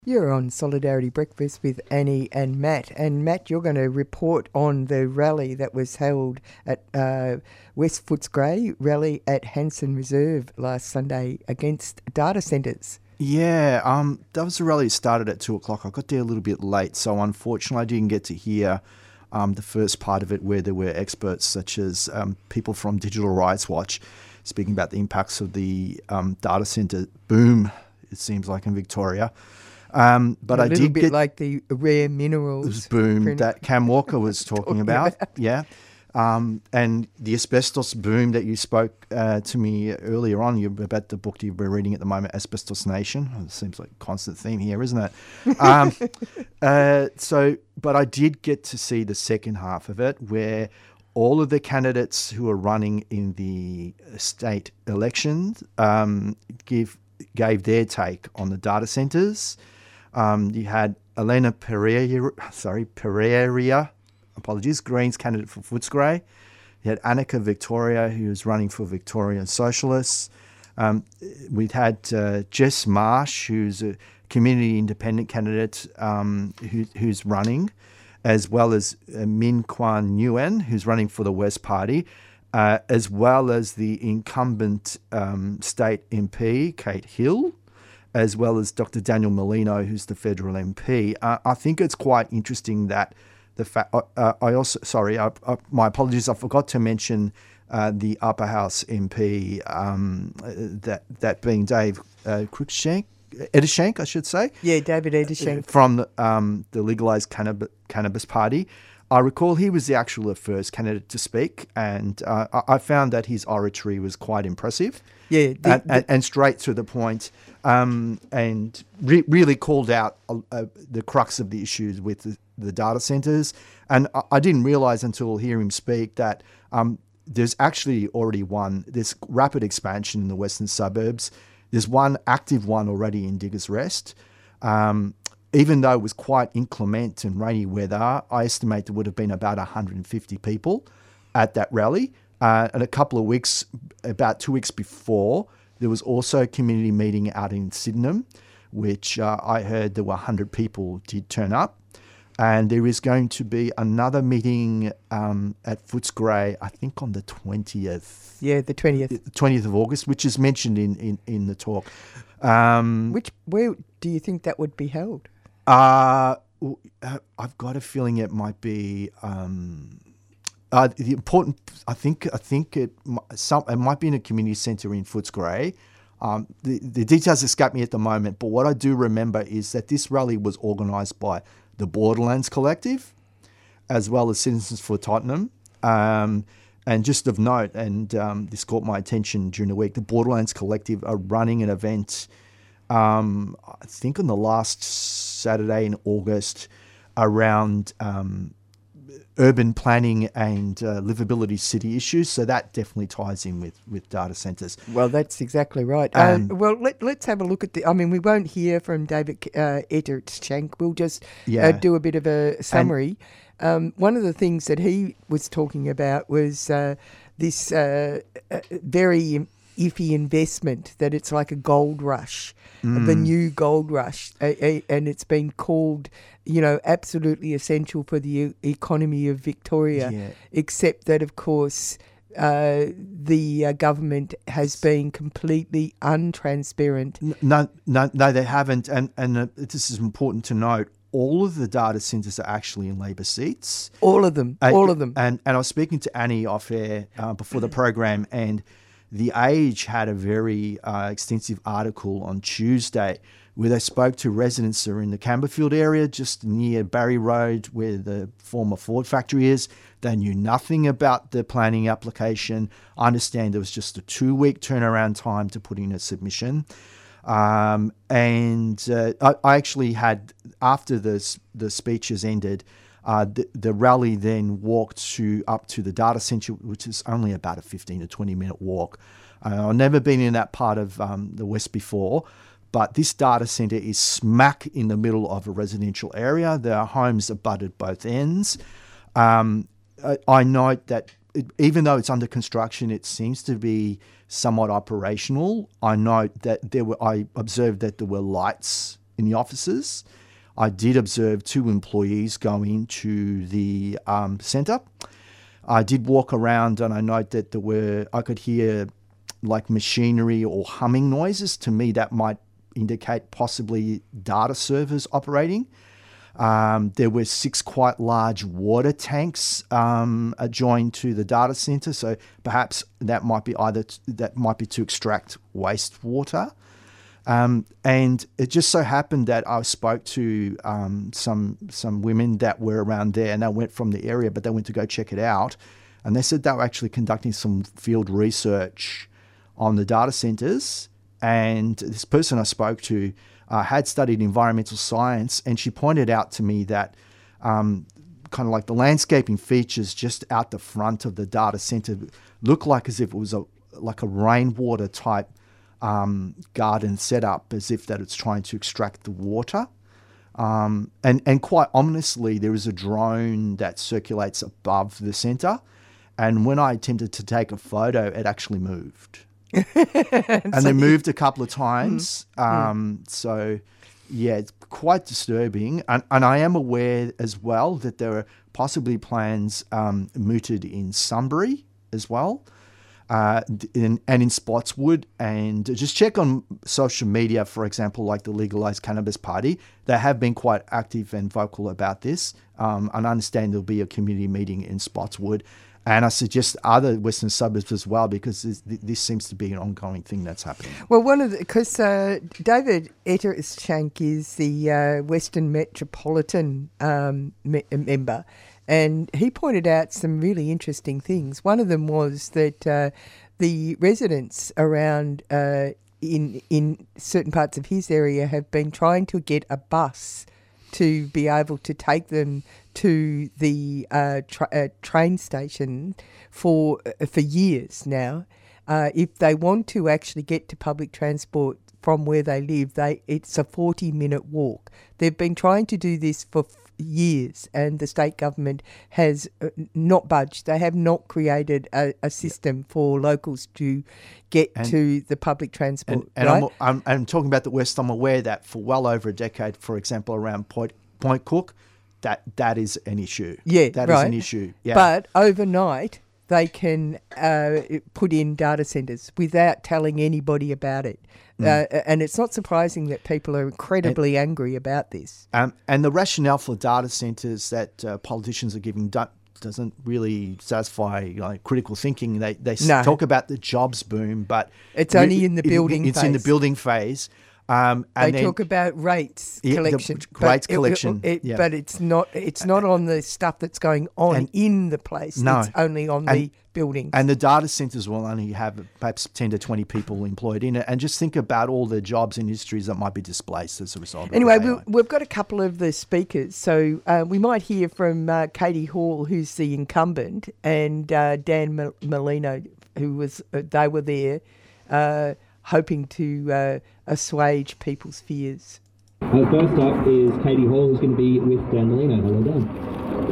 You're on Solidarity Breakfast with Annie and Matt. And Matt, you're going to report on the rally that was held at West Footscray rally at Hanson Reserve last Sunday against data centres. Yeah, that was a rally that started at 2 o'clock. I got there a little bit late, so unfortunately I didn't get to hear the first part of it where there were experts such as people from Digital Rights Watch speaking about the impacts of the data centre boom, it seems like, in Victoria. But A I little did bit get like the rare minerals boom that Cam Walker was talking about. Yeah. And the asbestos boom that you spoke to me earlier on, about the book you've been reading at the moment, Asbestos Nation. It seems like a constant theme here, isn't it? But I did get to see the second half of it, where all of the candidates who are running in the state elections gave their take on the data centres. You had Elena Pereira, Greens candidate for Footscray. You had Annika Victoria, who was running for Victorian Socialists. We'd had Jess Marsh, who's a community independent candidate who's running, as well as Min Kwan Nguyen, who's running for the West Party, as well as the incumbent state MP, Kate Hill, as well as Dr. Daniel Molino, who's the federal MP. I think it's quite interesting that the fact. My apologies. I forgot to mention the Upper House MP, that being Dave Edershank, I should say. Yeah, David Edershank. From the Legalised Cannabis Party. I recall he was the actual first candidate to speak, and I found that his oratory was quite impressive. Yeah, and straight to the point, and really called out the crux of the issues with the data centres. And I didn't realise until hearing him speak that there's actually already this rapid expansion in the western suburbs. There's one active one already in Diggers Rest. Even though it was quite inclement and rainy weather, I estimate there would have been about 150 people at that rally. And about 2 weeks before, there was also a community meeting out in Sydenham, which I heard there were 100 people did turn up. And there is going to be another meeting at Footscray, I think on the 20th. Yeah, the 20th. 20th of August, which is mentioned in the talk. Where do you think that would be held? I've got a feeling it might be the important. I think it might be in a community centre in Footscray. The details escape me at the moment, but what I do remember is that this rally was organised by the Borderlands Collective, as well as Citizens for Tottenham. And just of note, and this caught my attention during the week, the Borderlands Collective are running an event, I think on the last Saturday in August, around urban planning and livability city issues. So that definitely ties in with data centres. Well, that's exactly right. Let's have a look at we won't hear from David Edershank. We'll just do a bit of a summary. One of the things that he was talking about was this very iffy investment, that it's like a gold rush, the new gold rush, and it's been called, absolutely essential for the economy of Victoria, except that, of course, the government has been completely untransparent. No, they haven't, and this is important to note. All of the data centres are actually in Labor seats. All of them. And I was speaking to Annie off air before the program, and The Age had a very extensive article on Tuesday where they spoke to residents who are in the Campbellfield area, just near Barry Road, where the former Ford factory is. They knew nothing about the planning application. I understand there was just a 2-week turnaround time to put in a submission. I actually had, after the speeches ended, the rally then walked up to the data centre, which is only about a 15 to 20 minute walk. I've never been in that part of the West before, but this data centre is smack in the middle of a residential area. There are homes abutted both ends. I note that even though it's under construction, it seems to be somewhat operational. I note that I observed that there were lights in the offices. I did observe 2 employees go into the centre. I did walk around and I note that I could hear like machinery or humming noises. To me, that might indicate possibly data servers operating. There were 6 quite large water tanks adjoined to the data center, so perhaps that might be to extract wastewater. And it just so happened that I spoke to some women that were around there, and they went from the area, but they went to go check it out, and they said they were actually conducting some field research on the data centers. And this person I spoke to had studied environmental science, and she pointed out to me that kind of like the landscaping features just out the front of the data center look like as if it was like a rainwater type garden setup, as if that it's trying to extract the water. And quite ominously, there is a drone that circulates above the center, and when I attempted to take a photo, it actually moved. And they moved a couple of times. So, yeah, it's quite disturbing. And I am aware as well that there are possibly plans mooted in Sunbury as well, and in Spotswood. And just check on social media, for example, like the Legalised Cannabis Party. They have been quite active and vocal about this. And I understand there'll be a community meeting in Spotswood. And I suggest other Western suburbs as well, because this seems to be an ongoing thing that's happening. Well, because David Etterschank is the Western Metropolitan member, and he pointed out some really interesting things. One of them was that the residents around in certain parts of his area have been trying to get a bus to be able to take them to the train station for years now. If they want to actually get to public transport from where they live, it's a 40-minute walk. They've been trying to do this for years, and the state government has not budged. They have not created a system for locals to get to the public transport. And right? I'm talking about the West. I'm aware that for well over a decade, for example, around Point Cook, that is an issue. Yeah, that right. is an issue. Yeah. But overnight, they can put in data centres without telling anybody about it. And it's not surprising that people are incredibly angry about this. And the rationale for data centres that politicians are giving doesn't really satisfy critical thinking. They talk about the jobs boom, but it's only in the building phase. It's in the building phase. And they talk about rates collection. Rates collection. But it's not on the stuff that's going on in the place. No. It's only on the buildings. And the data centres will only have perhaps 10 to 20 people employed in it. And just think about all the jobs and industries that might be displaced as a result of Anyway, AI. we've got a couple of the speakers. So we might hear from Katie Hall, who's the incumbent, and Dan Molino, they were there hoping to assuage people's fears. First up is Katie Hall, who's going to be with Dan Molino. Hello, Dan.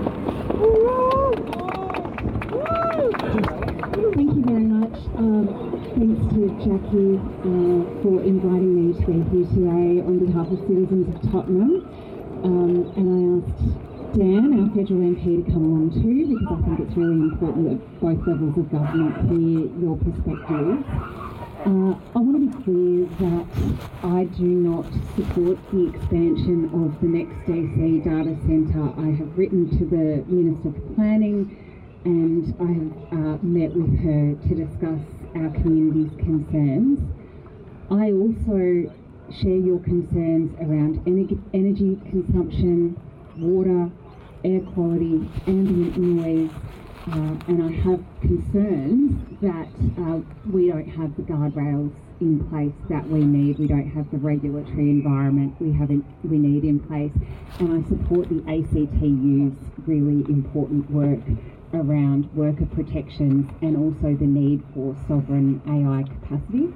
Thank you very much. Thanks to Jackie for inviting me to be here today on behalf of citizens of Tottenham. And I asked Dan, our federal MP, to come along too, because I think it's really important that both levels of government hear your perspectives. I want to be clear that I do not support the expansion of the next DC data centre. I have written to the Minister for Planning, and I have met with her to discuss our community's concerns. I also share your concerns around energy consumption, water, air quality, ambient noise, and I have concerns that we don't have the guardrails in place that we need. We don't have the regulatory environment we need in place. And I support the ACTU's really important work around worker protections and also the need for sovereign AI capacity.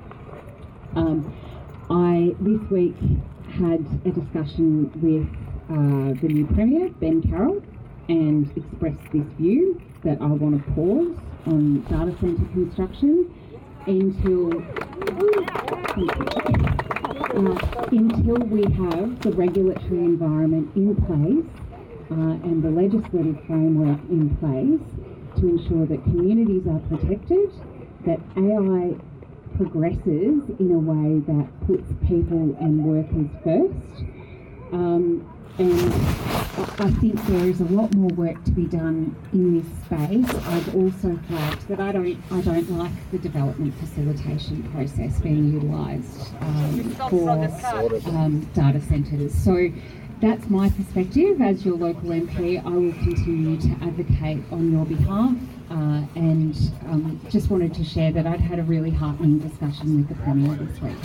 I this week had a discussion with the new Premier, Ben Carroll, and expressed this view that I want to pause on data centre construction until until we have the regulatory environment in place and the legislative framework in place to ensure that communities are protected, that AI progresses in a way that puts people and workers first. And I think there is a lot more work to be done in this space. I've also flagged that I don't like the development facilitation process being utilised for data centres. So that's my perspective as your local MP. I will continue to advocate on your behalf and just wanted to share that I'd had a really heartening discussion with the Premier this week.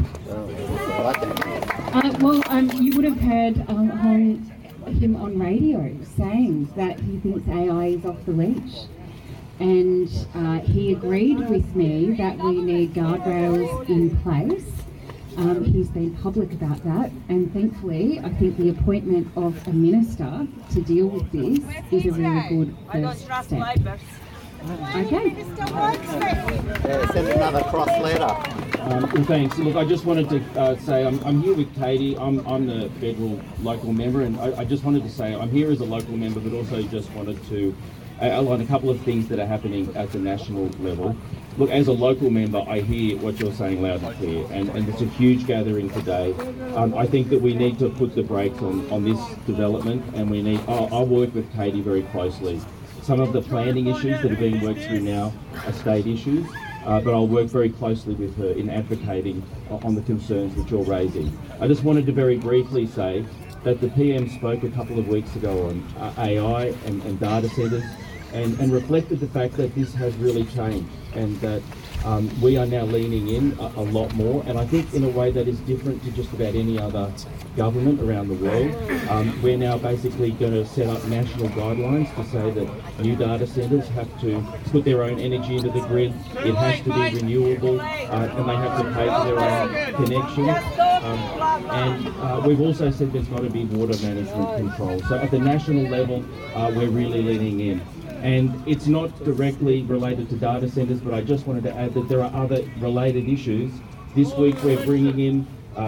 You would have heard him on radio saying that he thinks AI is off the leash. And he agreed with me that we need guardrails in place. He's been public about that, and thankfully I think the appointment of a minister to deal with this is a really good first step. Okay. Send another cross letter. Well, thanks. Look, I just wanted to say I'm here with Katie. I'm the federal local member, and I just wanted to say I'm here as a local member, but also just wanted to outline a couple of things that are happening at the national level. Look, as a local member, I hear what you're saying loud and clear, and it's a huge gathering today. I think that we need to put the brakes on this development, and we need. I'll work with Katie very closely. Some of the planning issues that are being worked through now are state issues, but I'll work very closely with her in advocating on the concerns that you're raising. I just wanted to very briefly say that the PM spoke a couple of weeks ago on AI and data centres and reflected the fact that this has really changed and that we are now leaning in a lot more, and I think in a way that is different to just about any other government around the world. We're now basically going to set up national guidelines to say that new data centres have to put their own energy into the grid, it has to be renewable, and they have to pay for their own connection. And we've also said there's got to be water management control. So at the national level, we're really leaning in. And it's not directly related to data centres, but I just wanted to add that there are other related issues. This week we're bringing in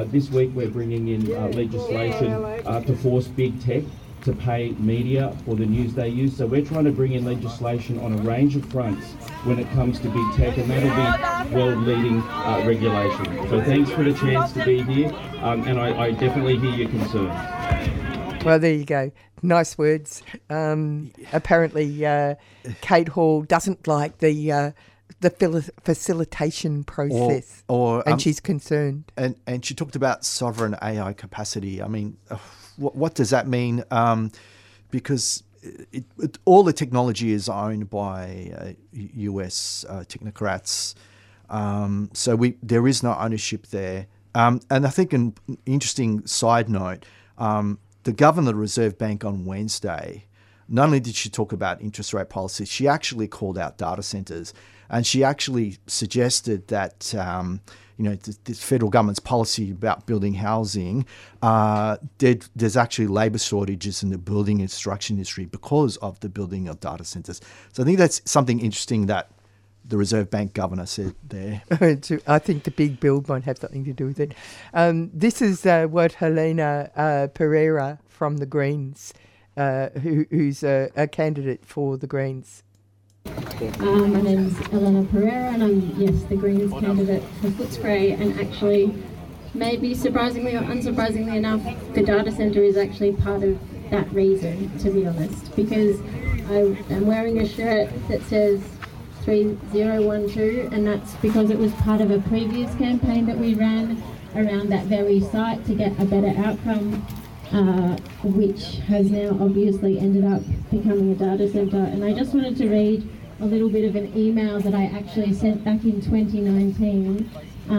legislation to force big tech to pay media for the news they use. So we're trying to bring in legislation on a range of fronts when it comes to big tech, and that'll be world-leading regulation. So thanks for the chance to be here, and I definitely hear your concerns. Well, there you go. Nice words. Apparently, Kate Hall doesn't like the facilitation process, and she's concerned. And she talked about sovereign AI capacity. I mean, what does that mean? Because all the technology is owned by US technocrats, so there is no ownership there. And I think an interesting side note. The governor of the Reserve Bank on Wednesday, not only did she talk about interest rate policy, she actually called out data centres, and she actually suggested that the federal government's policy about building housing, there's actually labour shortages in the building and construction industry because of the building of data centres. So I think that's something interesting that the Reserve Bank governor said there. I think the big build might have something to do with it. This is what Helena Pereira from the Greens, who's a candidate for the Greens. My name's Helena Pereira, and I'm, the Greens candidate for Footscray, and actually, maybe surprisingly or unsurprisingly enough, the data centre is actually part of that reason, to be honest, because I'm wearing a shirt that says 3012, and that's because it was part of a previous campaign that we ran around that very site to get a better outcome, which has now obviously ended up becoming a data centre. And I just wanted to read a little bit of an email that I actually sent back in 2019,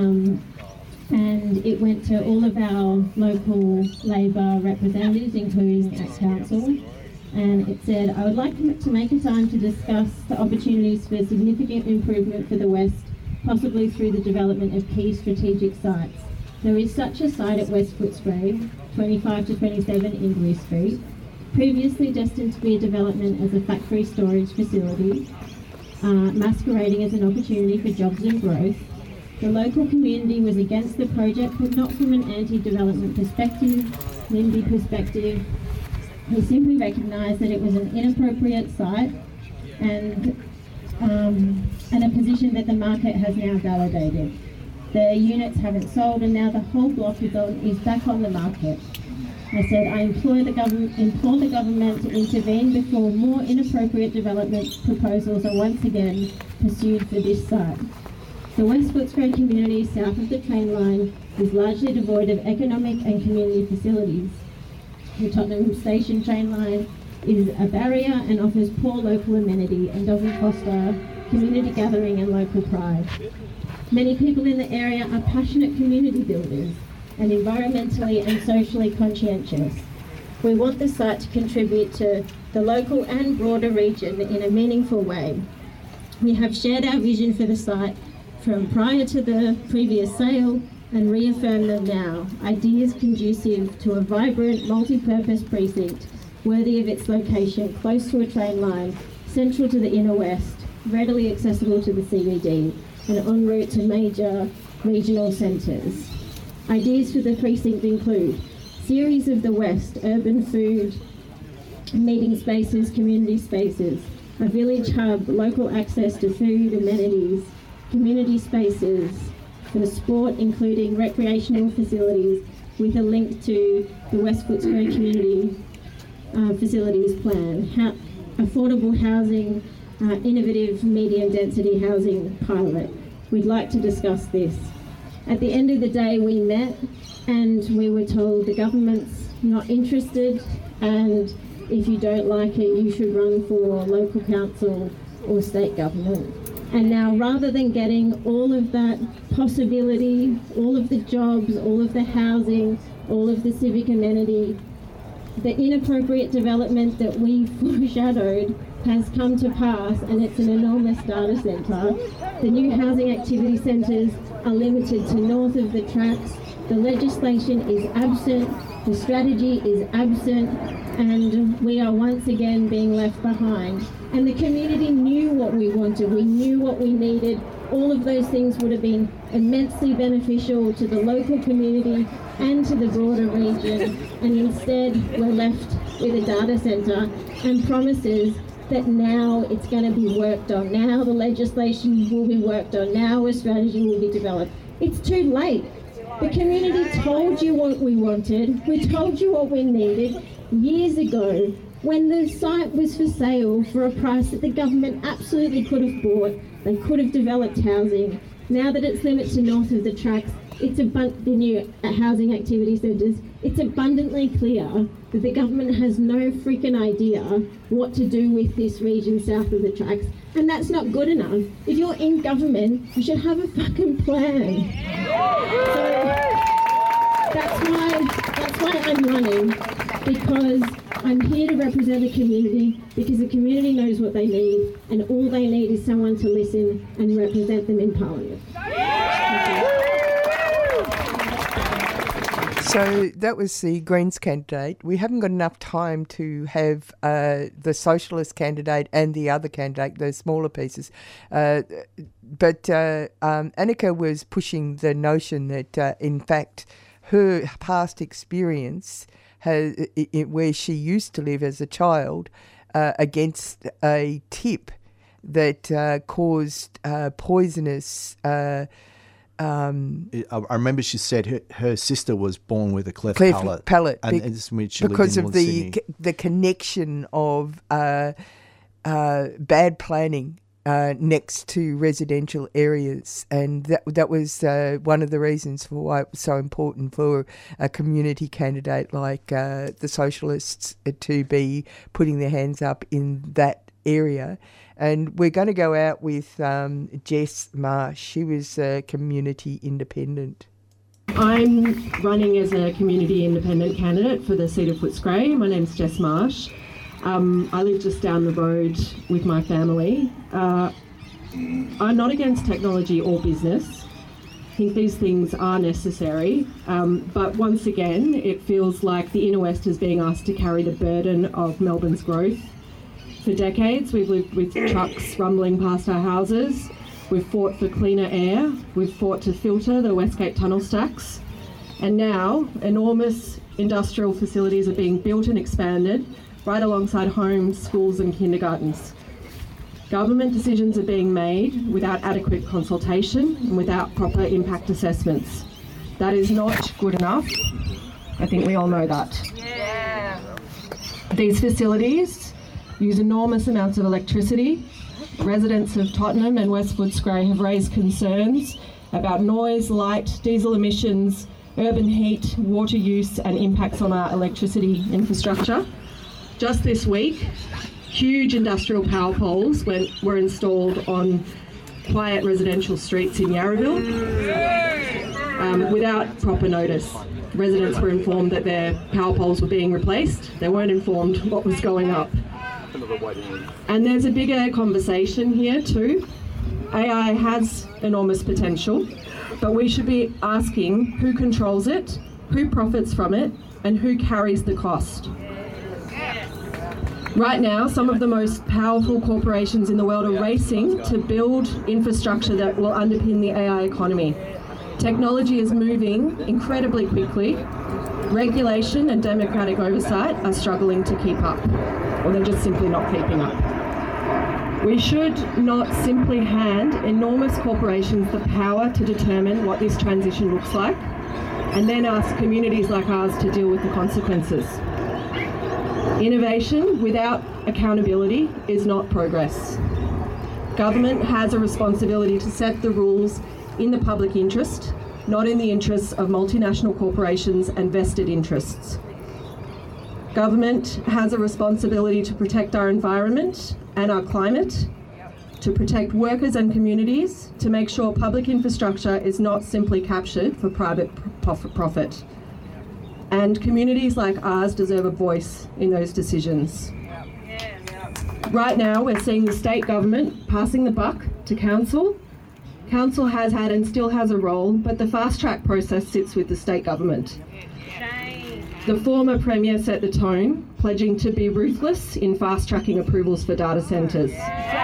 and it went to all of our local Labor representatives, including at council. And it said, I would like to make a time to discuss the opportunities for significant improvement for the West, possibly through the development of key strategic sites. There is such a site at West Footscray, 25 to 27 Inglewood Street, previously destined to be a development as a factory storage facility, masquerading as an opportunity for jobs and growth. The local community was against the project, but not from an anti-development perspective, NIMBY perspective. We simply recognised that it was an inappropriate site and a position that the market has now validated. The units haven't sold and now the whole block is back on the market. I said, I implore the government to intervene before more inappropriate development proposals are once again pursued for this site. The West Footscray community south of the train line is largely devoid of economic and community facilities. The Tottenham Station train line is a barrier and offers poor local amenity and doesn't foster community gathering and local pride. Many people in the area are passionate community builders and environmentally and socially conscientious. We want the site to contribute to the local and broader region in a meaningful way. We have shared our vision for the site from prior to the previous sale and reaffirm them now. Ideas conducive to a vibrant, multi-purpose precinct worthy of its location, close to a train line, central to the inner west, readily accessible to the CBD, and en route to major regional centres. Ideas for the precinct include series of the West, urban food, meeting spaces, community spaces, a village hub, local access to food, amenities, community spaces for sport, including recreational facilities, with a link to the West Footscray Community Facilities Plan, affordable housing, innovative medium density housing pilot. We'd like to discuss this. At the end of the day, we met and we were told the government's not interested, and if you don't like it, you should run for local council or state government. And now, rather than getting all of that possibility, all of the jobs, all of the housing, all of the civic amenity, the inappropriate development that we foreshadowed has come to pass, and it's an enormous data centre. The new housing activity centres are limited to north of the tracks. The legislation is absent, the strategy is absent, and we are once again being left behind. And the community knew what we wanted, we knew what we needed. All of those things would have been immensely beneficial to the local community and to the broader region, and instead we're left with a data centre and promises that now it's going to be worked on, now the legislation will be worked on, now a strategy will be developed. It's too late. The community told you what we wanted, we told you what we needed years ago when the site was for sale for a price that the government absolutely could have bought. They could have developed housing. Now that it's limited to north of the tracks, it's the new housing activity centres, it's abundantly clear that the government has no freaking idea what to do with this region south of the tracks, and that's not good enough. If you're in government, you should have a fucking plan. So that's why I'm running, because I'm here to represent the community, because the community knows what they need, and all they need is someone to listen and represent them in Parliament. So that was the Greens candidate. We haven't got enough time to have the Socialist candidate and the other candidate, those smaller pieces. But Annika was pushing the notion that, in fact, her past experience where she used to live as a child against a tip that caused poisonous... I remember she said her sister was born with a cleft palate, and because of the connection of bad planning next to residential areas, and that was one of the reasons for why it was so important for a community candidate like the Socialists to be putting their hands up in that area. And we're going to go out with Jess Marsh. She was a community independent. I'm running as a community independent candidate for the seat of Footscray. My name's Jess Marsh. I live just down the road with my family. I'm not against technology or business. I think these things are necessary. But once again, it feels like the Inner West is being asked to carry the burden of Melbourne's growth. For decades, we've lived with trucks rumbling past our houses. we've fought for cleaner air, we've fought to filter the Westgate tunnel stacks, and now enormous industrial facilities are being built and expanded right alongside homes, schools and kindergartens. Government decisions are being made without adequate consultation and without proper impact assessments. That is not good enough. I think we all know that. Yeah. These facilities use enormous amounts of electricity. Residents of Tottenham and West Footscray have raised concerns about noise, light, diesel emissions, urban heat, water use and impacts on our electricity infrastructure. Just this week, huge industrial power poles were installed on quiet residential streets in Yarraville without proper notice. Residents were informed that their power poles were being replaced. They weren't informed what was going up. And there's a bigger conversation here too. AI has enormous potential, but we should be asking who controls it, who profits from it, and who carries the cost. Right now, some of the most powerful corporations in the world are racing to build infrastructure that will underpin the AI economy. Technology is moving incredibly quickly. Regulation and democratic oversight are struggling to keep up, or they're just simply not keeping up. We should not simply hand enormous corporations the power to determine what this transition looks like, and then ask communities like ours to deal with the consequences. Innovation without accountability is not progress. Government has a responsibility to set the rules in the public interest, not in the interests of multinational corporations and vested interests. Government has a responsibility to protect our environment and our climate, to protect workers and communities, to make sure public infrastructure is not simply captured for private profit. And communities like ours deserve a voice in those decisions. Right now, we're seeing the state government passing the buck to council. Council has had and still has a role, but the fast-track process sits with the state government. The former Premier set the tone, pledging to be ruthless in fast-tracking approvals for data centres.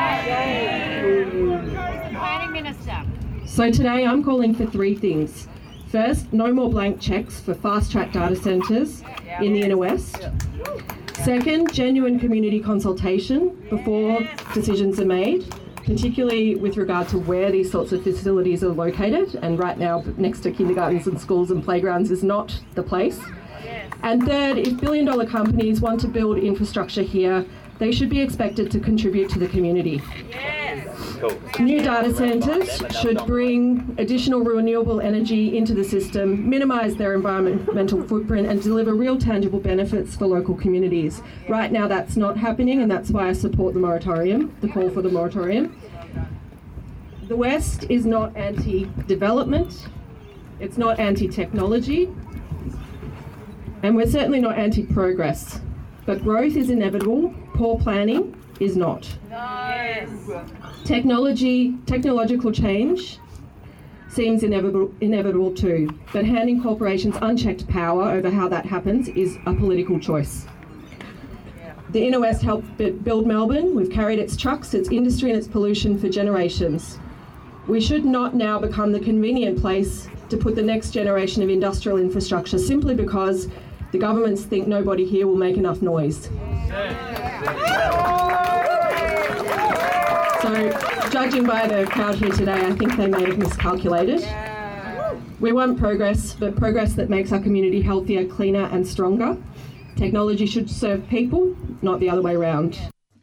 So today I'm calling for three things. First, no more blank cheques for fast-track data centres in the Inner West. Second, genuine community consultation before decisions are made, particularly with regard to where these sorts of facilities are located, and right now next to kindergartens and schools and playgrounds is not the place. And third, if billion-dollar companies want to build infrastructure here, they should be expected to contribute to the community. New data centres should bring additional renewable energy into the system, minimise their environmental footprint and deliver real tangible benefits for local communities. Right now that's not happening, and that's why I support the moratorium, the call for the moratorium. The West is not anti-development, it's not anti-technology, and we're certainly not anti-progress. But growth is inevitable, poor planning is not. Nice. Technological change seems inevitable too, but handing corporations unchecked power over how that happens is a political choice. The Inner West helped build Melbourne. We've carried its trucks, its industry and its pollution for generations. We should not now become the convenient place to put the next generation of industrial infrastructure simply because the governments think nobody here will make enough noise. So, judging by the crowd here today, I think they may have miscalculated. We want progress, but progress that makes our community healthier, cleaner and stronger. Technology should serve people, not the other way around.